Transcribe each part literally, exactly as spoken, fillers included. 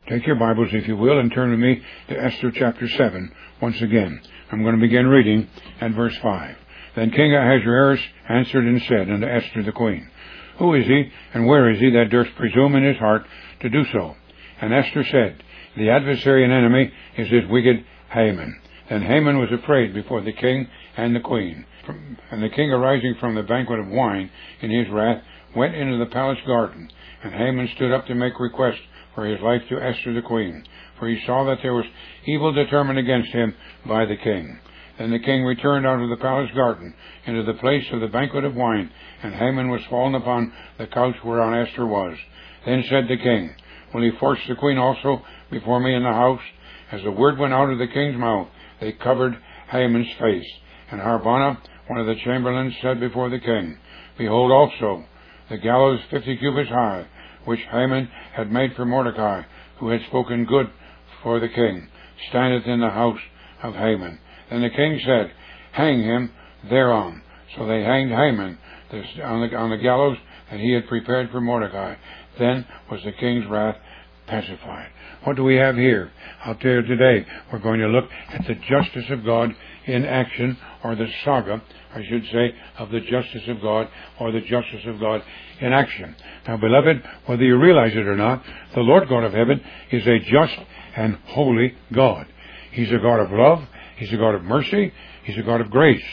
Take your Bibles, if you will, and turn with me to Esther chapter seven once again. I'm going to begin reading at verse five. Then King Ahasuerus answered and said unto Esther the queen, Who is he, and where is he that durst presume in his heart to do so? And Esther said, The adversary and enemy is this wicked Haman. Then Haman was afraid before the king and the queen. And the king, arising from the banquet of wine in his wrath, went into the palace garden. And Haman stood up to make request for his life to Esther the queen, for he saw that there was evil determined against him by the king. Then the king returned out of the palace garden into the place of the banquet of wine, and Haman was fallen upon the couch whereon Esther was. Then said the king, Will he force the queen also before me in the house? As the word went out of the king's mouth, they covered Haman's face. And Harbonah, one of the chamberlains, said before the king, Behold also the gallows fifty cubits high, which Haman had made for Mordecai, who had spoken good for the king, standeth in the house of Haman. Then the king said, Hang him thereon. So they hanged Haman on the, on the gallows that he had prepared for Mordecai. Then was the king's wrath pacified. What do we have here? I'll tell you today, we're going to look at the justice of God in action, or the saga, I should say, of the justice of God, or the justice of God in action. Now, beloved, whether you realize it or not, the Lord God of heaven is a just and holy God. He's a God of love. He's a God of mercy. He's a God of grace.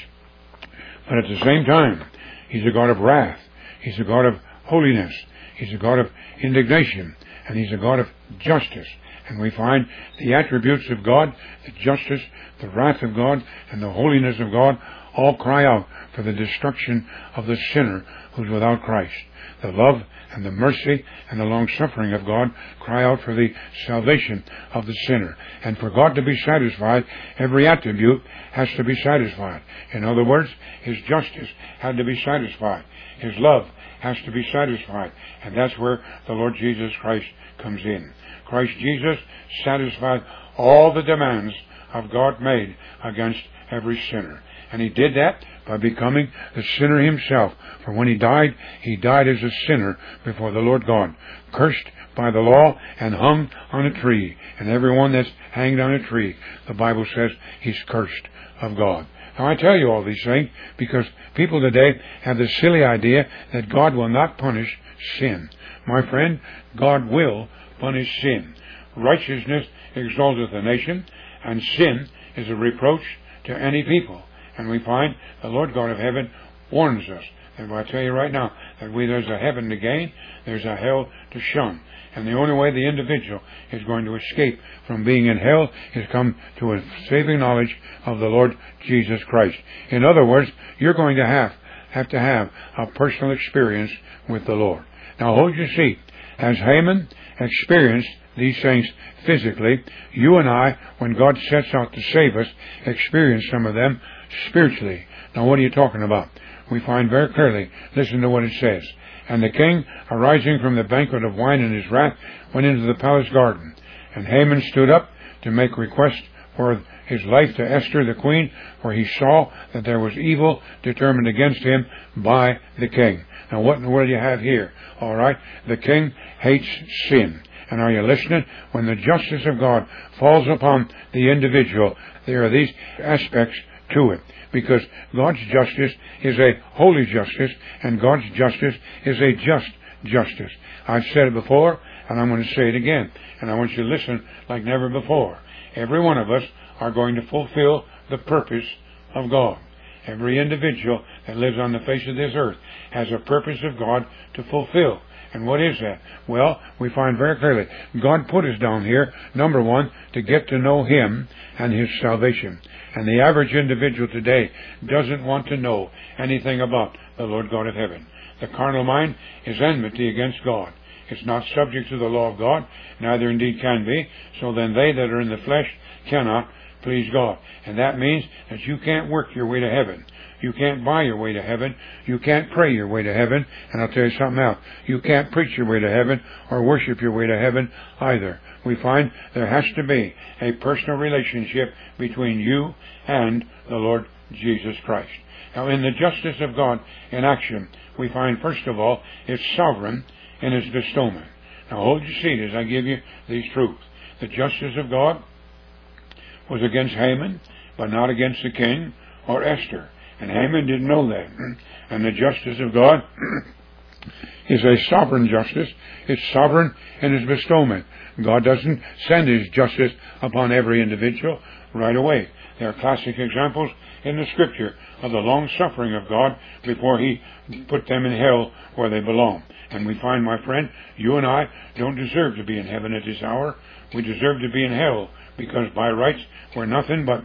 But at the same time, He's a God of wrath. He's a God of holiness. He's a God of indignation. And He's a God of justice. And we find the attributes of God, the justice, the wrath of God, and the holiness of God all cry out for the destruction of the sinner who's without Christ. The love and the mercy and the long-suffering of God cry out for the salvation of the sinner. And for God to be satisfied, every attribute has to be satisfied. In other words, His justice had to be satisfied. His love has to be satisfied. And that's where the Lord Jesus Christ comes in. Christ Jesus satisfied all the demands of God made against every sinner. And He did that by becoming the sinner Himself. For when He died, He died as a sinner before the Lord God, cursed by the law and hung on a tree. And everyone that's hanged on a tree, the Bible says, he's cursed of God. Now, I tell you all these things because people today have the silly idea that God will not punish sin. My friend, God will punish sin. Righteousness exalteth a nation, and sin is a reproach to any people. And we find the Lord God of heaven warns us. And I tell you right now that we, there's a heaven to gain, there's a hell to shun. And the only way the individual is going to escape from being in hell is come to a saving knowledge of the Lord Jesus Christ. In other words, you're going to have, have to have a personal experience with the Lord. Now hold your seat. As Haman experienced these things physically, you and I, when God sets out to save us, experience some of them spiritually. Now what are you talking about? We find very clearly, listen to what it says. And the king, arising from the banquet of wine in his wrath, went into the palace garden. And Haman stood up to make request for his life to Esther the queen, for he saw that there was evil determined against him by the king. Now what in the world do you have here? All right, the king hates sin. And are you listening? When the justice of God falls upon the individual, there are these aspects to it. Because God's justice is a holy justice, and God's justice is a just justice. I've said it before, and I'm going to say it again. And I want you to listen like never before. Every one of us are going to fulfill the purpose of God. Every individual that lives on the face of this earth has a purpose of God to fulfill. And what is that? Well, we find very clearly, God put us down here, number one, to get to know Him and His salvation. And the average individual today doesn't want to know anything about the Lord God of heaven. The carnal mind is enmity against God. It's not subject to the law of God, neither indeed can be. So then they that are in the flesh cannot please God. And that means that you can't work your way to heaven. You can't buy your way to heaven. You can't pray your way to heaven. And I'll tell you something else. You can't preach your way to heaven or worship your way to heaven either. We find there has to be a personal relationship between you and the Lord Jesus Christ. Now, in the justice of God in action, we find, first of all, it's sovereign in His bestowment. Now hold your seat as I give you these truths. The justice of God was against Haman, but not against the king or Esther. And Haman didn't know that. And the justice of God is a sovereign justice. It's sovereign in His bestowment. God doesn't send His justice upon every individual right away. There are classic examples in the Scripture of the long suffering of God before He put them in hell where they belong. And we find, my friend, you and I don't deserve to be in heaven at this hour. We deserve to be in hell, because by rights we're nothing but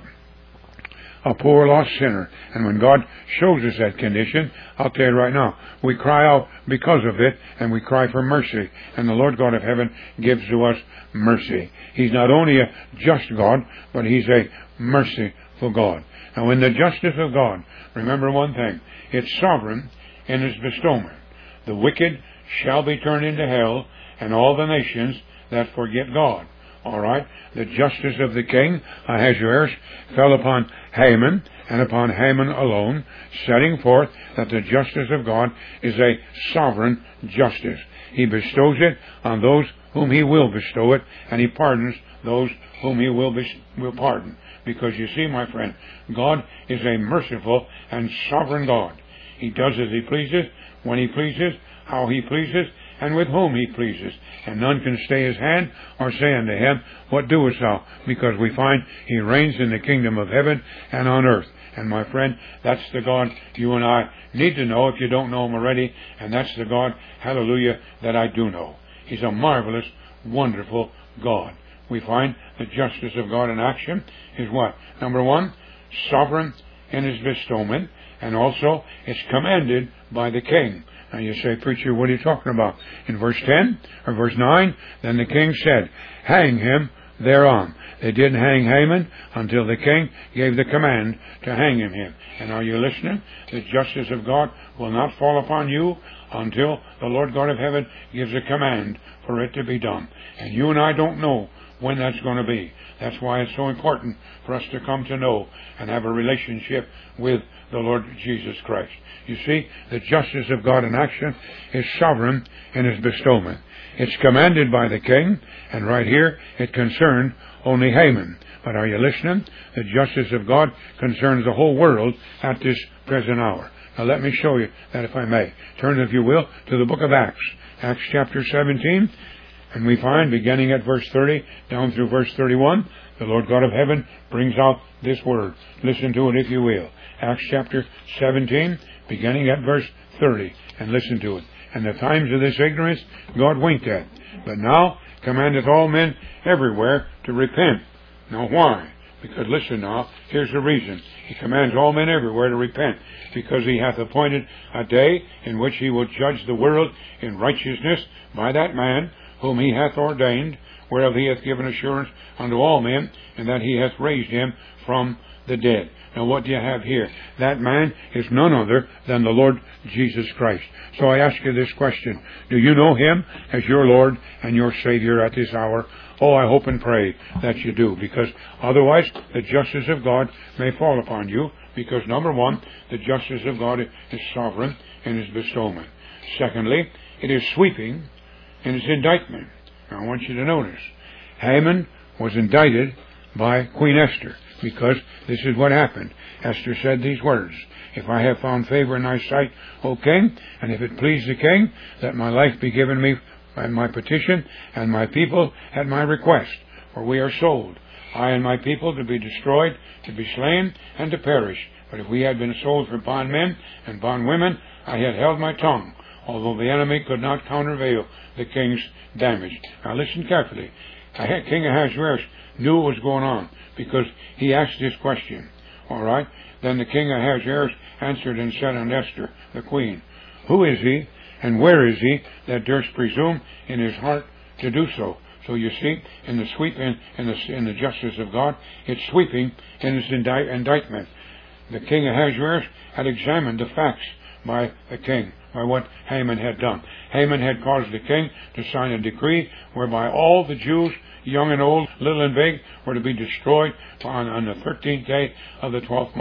a poor lost sinner. And when God shows us that condition, I'll tell you right now, we cry out because of it, and we cry for mercy. And the Lord God of heaven gives to us mercy. He's not only a just God, but He's a merciful God. Now in the justice of God, remember one thing, it's sovereign in His bestowment. The wicked shall be turned into hell, and all the nations that forget God. All right? The justice of the king, Ahasuerus, fell upon Haman, and upon Haman alone, setting forth that the justice of God is a sovereign justice. He bestows it on those whom He will bestow it, and He pardons those whom He will, bes- will pardon. Because you see, my friend, God is a merciful and sovereign God. He does as He pleases, when He pleases, how He pleases, and with whom He pleases. And none can stay His hand or say unto Him, what doest thou? Because we find He reigns in the kingdom of heaven and on earth. And my friend, that's the God you and I need to know if you don't know Him already. And that's the God, hallelujah, that I do know. He's a marvelous, wonderful God. We find the justice of God in action is what? Number one, sovereign in His bestowment, and also it's commanded by the king. Now you say, preacher, what are you talking about? In verse ten or verse nine, then the king said, hang him thereon. They didn't hang Haman until the king gave the command to hang him. And are you listening? The justice of God will not fall upon you until the Lord God of heaven gives a command for it to be done. And you and I don't know when that's going to be. That's why it's so important for us to come to know and have a relationship with the Lord Jesus Christ. You see, the justice of God in action is sovereign in His bestowment. It's commanded by the king, and right here it concerned only Haman. But are you listening? The justice of God concerns the whole world at this present hour. Now let me show you that, if I may. Turn, if you will, to the book of Acts. Acts chapter seventeen. And we find, beginning at verse thirty, down through verse thirty-one, the Lord God of heaven brings out this word. Listen to it, if you will. Acts chapter seventeen, beginning at verse thirty, and listen to it. And the times of this ignorance God winked at, but now commandeth all men everywhere to repent. Now why? Because listen now, here's the reason. He commands all men everywhere to repent, because He hath appointed a day in which He will judge the world in righteousness by that man whom He hath ordained, whereof He hath given assurance unto all men, and that He hath raised Him from the dead. Now what do you have here? That man is none other than the Lord Jesus Christ. So I ask you this question. Do you know Him as your Lord and your Savior at this hour? Oh, I hope and pray that you do, because otherwise the justice of God may fall upon you, because number one, the justice of God is sovereign in His bestowment. Secondly, it is sweeping in its indictment. Now I want you to notice, Haman was indicted by Queen Esther, because this is what happened. Esther said these words, if I have found favor in thy sight, O king, and if it please the king, let my life be given me at my petition, and my people at my request. For we are sold, I and my people, to be destroyed, to be slain, and to perish. But if we had been sold for bondmen and bondwomen, I had held my tongue, although the enemy could not countervail the king's damage. Now listen carefully. King Ahasuerus knew what was going on, because he asked this question. All right? Then the king Ahasuerus answered and said unto Esther, the queen, who is he, and where is he that durst presume in his heart to do so? So you see, in the sweep in, in the in the justice of God, it's sweeping in its indi- indictment. The king Ahasuerus had examined the facts by the king, by what Haman had done. Haman had caused the king to sign a decree whereby all the Jews, young and old, little and big, were to be destroyed on, on the thirteenth day of the twelfth month.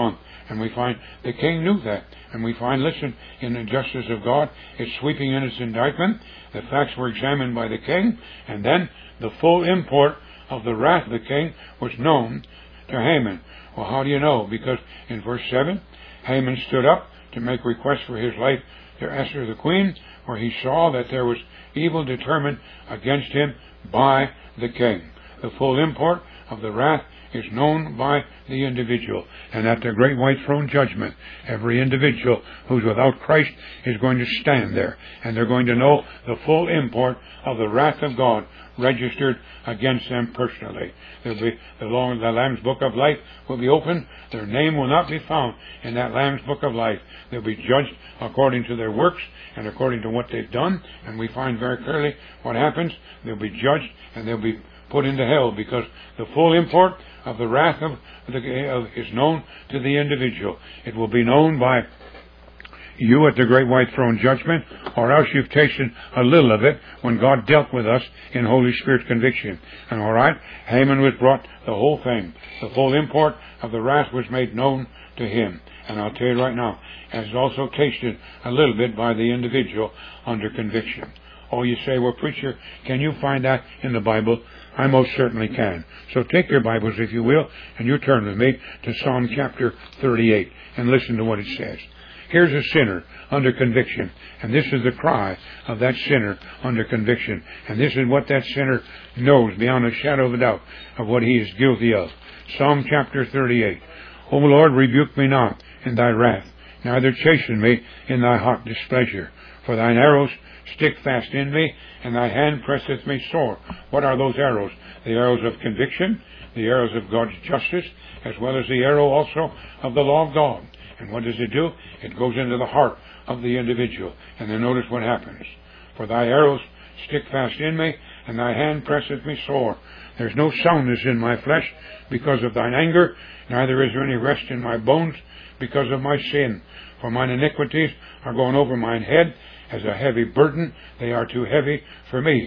And we find the king knew that. And we find, listen, in the justice of God, it's sweeping in its indictment. The facts were examined by the king, and then the full import of the wrath of the king was known to Haman. Well, how do you know? Because in verse seven, Haman stood up to make request for his life to Esther the queen, where he saw that there was evil determined against him by the king. The full import of the wrath is known by the individual. And at the great white throne judgment, every individual who's without Christ is going to stand there. And they're going to know the full import of the wrath of God registered against them personally. There'll be the, long, the Lamb's Book of Life will be opened. Their name will not be found in that Lamb's Book of Life. They'll be judged according to their works and according to what they've done. And we find very clearly what happens. They'll be judged and they'll be put into hell, because the full import of the wrath of the, of, is known to the individual. It will be known by you at the great white throne judgment, or else you've tasted a little of it when God dealt with us in Holy Spirit conviction. And all right, Haman was brought the whole thing. The full import of the wrath was made known to him. And I'll tell you right now, and it's also tasted a little bit by the individual under conviction. Oh, you say, well, preacher, can you find that in the Bible? I most certainly can. So take your Bibles, if you will, and you turn with me to Psalm chapter thirty-eight and listen to what it says. Here's a sinner under conviction, and this is the cry of that sinner under conviction. And this is what that sinner knows beyond a shadow of a doubt of what he is guilty of. Psalm chapter thirty-eight. O Lord, rebuke me not in thy wrath, neither chasten me in thy hot displeasure. For thine arrows stick fast in me, and thy hand presseth me sore. What are those arrows? The arrows of conviction, the arrows of God's justice, as well as the arrow also of the law of God. And what does it do? It goes into the heart of the individual. And then notice what happens. For thy arrows stick fast in me, and thy hand presseth me sore. There's no soundness in my flesh because of thine anger, neither is there any rest in my bones because of my sin. For mine iniquities are gone over mine head as a heavy burden. They are too heavy for me.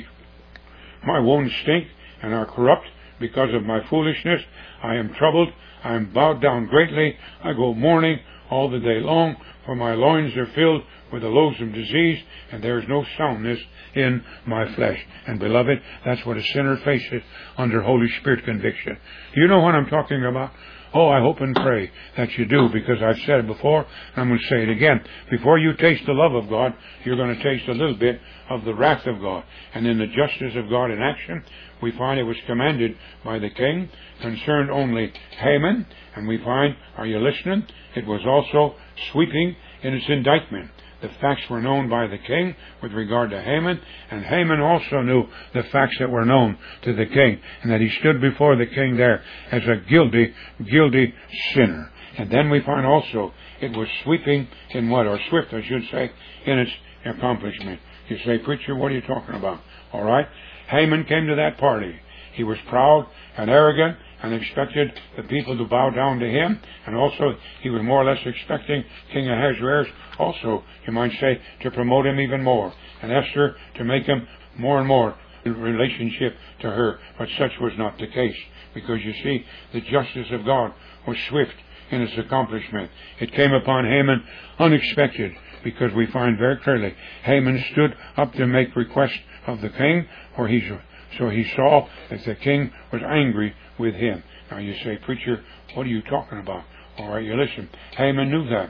My wounds stink and are corrupt because of my foolishness. I am troubled. I am bowed down greatly. I go mourning all the day long, for my loins are filled with the loathsome disease, and there is no soundness in my flesh. And beloved, that's what a sinner faces under Holy Spirit conviction. Do you know what I'm talking about? Oh, I hope and pray that you do, because I've said it before, and I'm going to say it again. Before you taste the love of God, you're going to taste a little bit of the wrath of God. And in the justice of God in action, we find it was commanded by the king, concerned only Haman, and we find, are you listening? It was also sweeping in its indictment. The facts were known by the king with regard to Haman, and Haman also knew the facts that were known to the king, and that he stood before the king there as a guilty, guilty sinner. And then we find also it was sweeping in what, or swift, I should say, in its accomplishment. You say, preacher, what are you talking about? All right. Haman came to that party. He was proud and arrogant and expected the people to bow down to him. And also, he was more or less expecting King Ahasuerus also, you might say, to promote him even more. And Esther to make him more and more in relationship to her. But such was not the case. Because you see, the justice of God was swift in its accomplishment. It came upon Haman unexpected, because we find very clearly Haman stood up to make request of the king, or he so he saw that the king was angry with him. Now you say, preacher, what are you talking about? All right, you listen. Haman knew that.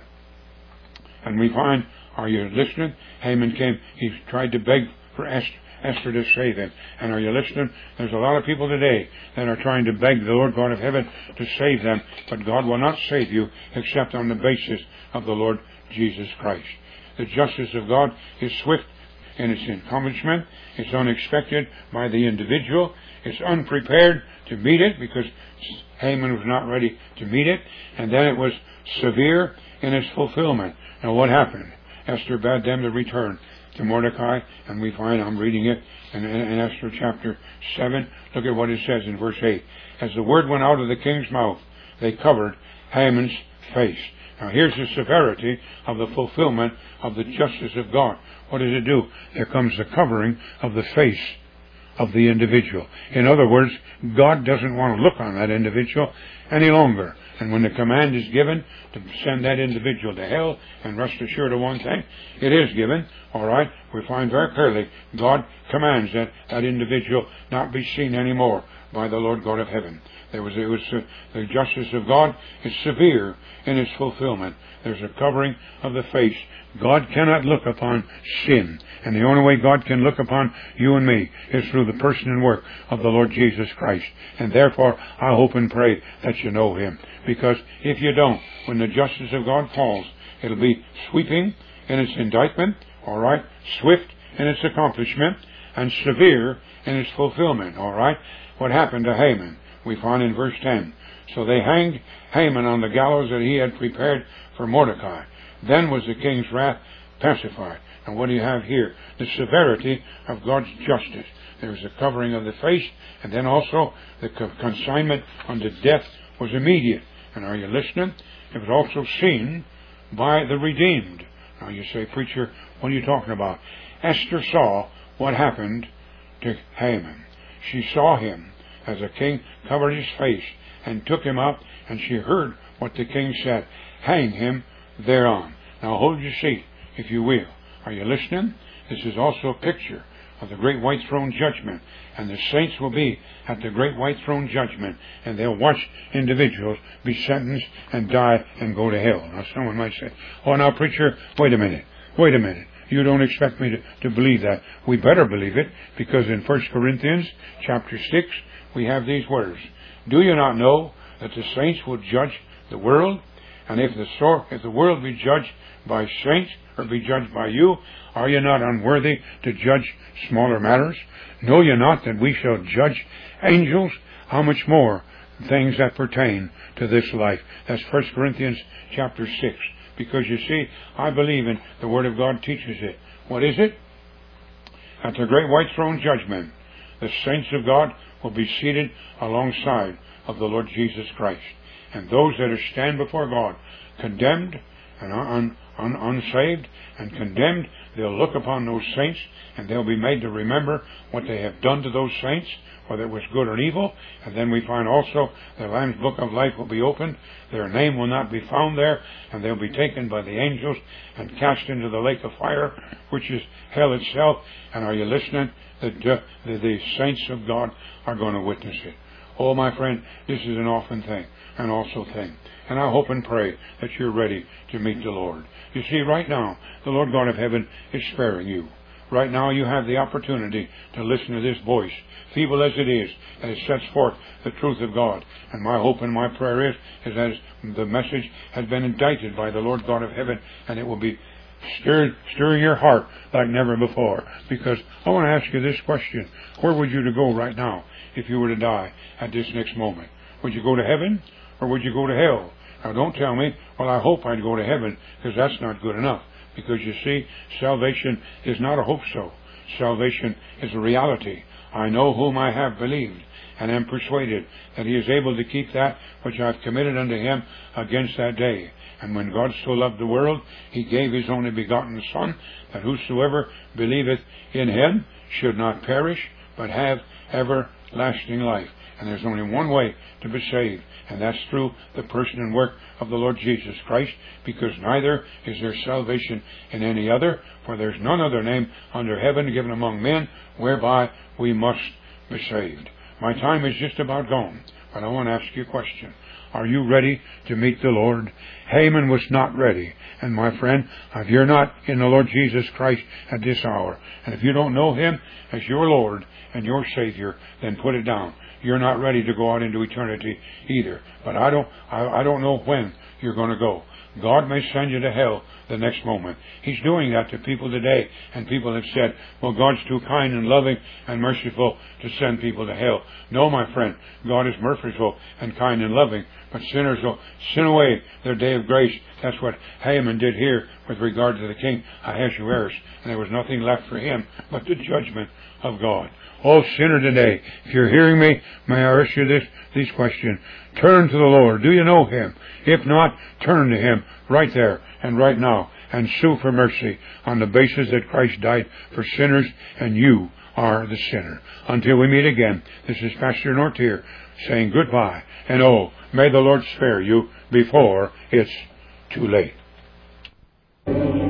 And we find, are you listening? Haman came, he tried to beg for Esther, Esther to save him. And are you listening? There's a lot of people today that are trying to beg the Lord God of heaven to save them, but God will not save you except on the basis of the Lord Jesus Christ. The justice of God is swift in its accomplishment. It's unexpected by the individual. It's unprepared to meet it, because Haman was not ready to meet it. And then it was severe in its fulfillment. Now what happened? Esther bade them to return to Mordecai, and we find, I'm reading it in, in Esther chapter seven. Look at what it says in verse eight. As the word went out of the king's mouth, they covered Haman's face. Now here's the severity of the fulfillment of the justice of God. What does it do? There comes the covering of the face of the individual. In other words, God doesn't want to look on that individual any longer. And when the command is given to send that individual to hell, and rest assured of one thing, it is given, all right, we find very clearly God commands that that individual not be seen anymore by the Lord God of heaven. There was, it was uh, the justice of God is severe in its fulfillment. There's a covering of the face. God cannot look upon sin. And the only way God can look upon you and me is through the person and work of the Lord Jesus Christ. And therefore, I hope and pray that you know Him. Because if you don't, when the justice of God falls, it'll be sweeping in its indictment, all right, swift in its accomplishment, and severe in its fulfillment, all right. What happened to Haman? We find in verse ten. So they hanged Haman on the gallows that he had prepared for Mordecai. Then was the king's wrath pacified. And what do you have here? The severity of God's justice. There was the covering of the face, and then also the consignment unto death was immediate. And are you listening? It was also seen by the redeemed. Now you say, preacher, what are you talking about? Esther saw what happened to Haman. She saw him as the king covered his face and took him up, and she heard what the king said. Hang him thereon. Now hold your seat, if you will. Are you listening? This is also a picture of the great white throne judgment. And the saints will be at the great white throne judgment, and they'll watch individuals be sentenced and die and go to hell. Now someone might say, oh, now preacher, wait a minute, wait a minute. You don't expect me to, to believe that. We better believe it, because in First Corinthians chapter six, we have these words. Do you not know that the saints will judge the world? And if the, if the world be judged by saints, or be judged by you, are you not unworthy to judge smaller matters? Know you not that we shall judge angels? How much more things that pertain to this life? That's First Corinthians chapter six. Because you see, I believe in the Word of God teaches it. What is it? At the great white throne judgment, the saints of God will be seated alongside of the Lord Jesus Christ. And those that are stand before God, condemned and un, un, unsaved and condemned, they'll look upon those saints, and they'll be made to remember what they have done to those saints, whether it was good or evil. And then we find also the Lamb's book of life will be opened. Their name will not be found there, and they'll be taken by the angels and cast into the lake of fire, which is hell itself. And are you listening? The, the, the saints of God are going to witness it. Oh, my friend, this is an often thing, an also thing. And I hope and pray that you're ready to meet the Lord. You see, right now, the Lord God of heaven is sparing you. Right now, you have the opportunity to listen to this voice, feeble as it is, as it sets forth the truth of God. And my hope and my prayer is, is as the message has been indicted by the Lord God of heaven, and it will be stirred, stirring your heart like never before. Because I want to ask you this question. Where would you to go right now if you were to die at this next moment? Would you go to heaven, or would you go to hell? Now don't tell me, well, I hope I'd go to heaven, because that's not good enough. Because you see, salvation is not a hope so. Salvation is a reality. I know whom I have believed, and am persuaded that He is able to keep that which I have committed unto Him against that day. And when God so loved the world, He gave His only begotten Son, that whosoever believeth in Him should not perish, but have everlasting life. And there's only one way to be saved, and that's through the person and work of the Lord Jesus Christ, because neither is there salvation in any other, for there's none other name under heaven given among men whereby we must be saved. My time is just about gone, but I want to ask you a question. Are you ready to meet the Lord? Haman was not ready. And my friend, if you're not in the Lord Jesus Christ at this hour, and if you don't know Him as your Lord and your Savior, then put it down. You're not ready to go out into eternity either. But I don't, I, I don't know when you're going to go. God may send you to hell the next moment. He's doing that to people today. And people have said, well, God's too kind and loving and merciful to send people to hell. No, my friend, God is merciful and kind and loving. But sinners will sin away their day of grace. That's what Haman did here with regard to the king Ahasuerus. And there was nothing left for him but the judgment of God. Oh, sinner today, if you're hearing me, may I ask you this, these questions. Turn to the Lord. Do you know Him? If not, turn to Him right there and right now and sue for mercy on the basis that Christ died for sinners and you are the sinner. Until we meet again, this is Pastor Nortier saying goodbye. And oh, may the Lord spare you before it's too late.